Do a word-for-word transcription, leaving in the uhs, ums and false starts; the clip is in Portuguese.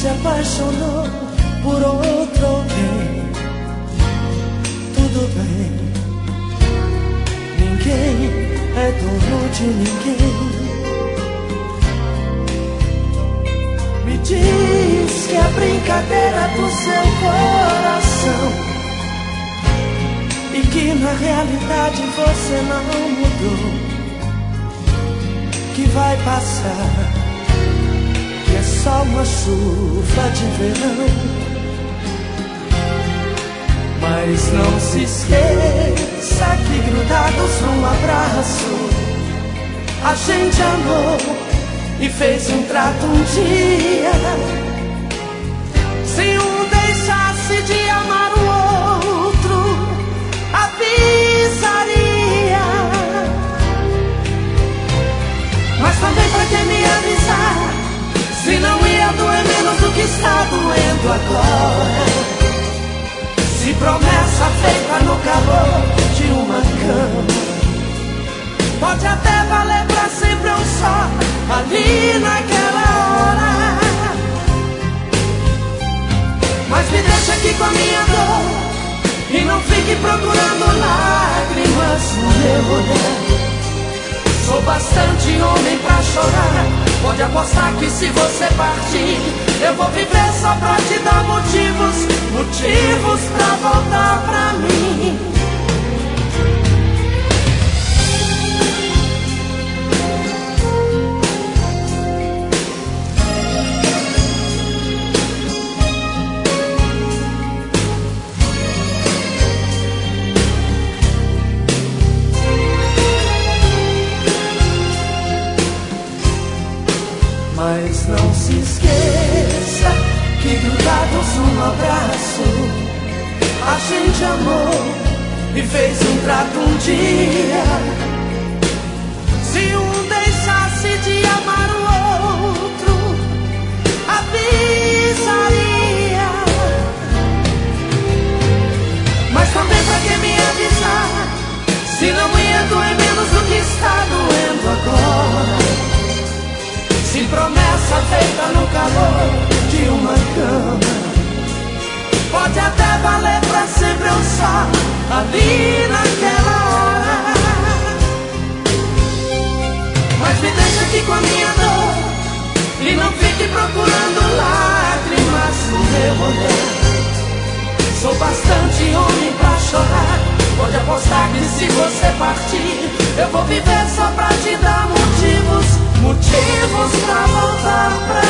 se apaixonou por outro alguém. Tudo bem, ninguém é dono de ninguém. Me diz que é brincadeira do seu coração e que na realidade você não mudou, que vai passar, que é só uma chuva de verão. Mas não se esqueça que grudados num abraço a gente amou e fez um trato um dia. Se um deixasse de amar o outro, avisaria. Mas também pra que me avisar, se não ia doer menos do que está doendo agora? Se promessa feita no calor de uma cama pode até valer pra sempre um só ali naquela hora. Mas me deixa aqui com a minha dor e não fique procurando lágrimas no meu olhar. Sou bastante homem pra chorar, pode apostar que se você partir eu vou viver só pra te dar motivos, motivos pra voltar pra mim. Mas não se esqueça que grudados num abraço a gente amou e fez um trato um dia. Se um deixasse de amar o outro, avisaria. Mas também pra que me avisar, se não ia doer menos do que está doendo agora? Se promessa feita no calor de uma cama pode até valer pra sempre um só ali naquela hora. Mas me deixa aqui com a minha dor e não fique procurando lágrimas no meu olhar. Sou bastante homem pra chorar, pode apostar que se você partir eu vou viver só pra te dar motivos, motivos pra voltar pra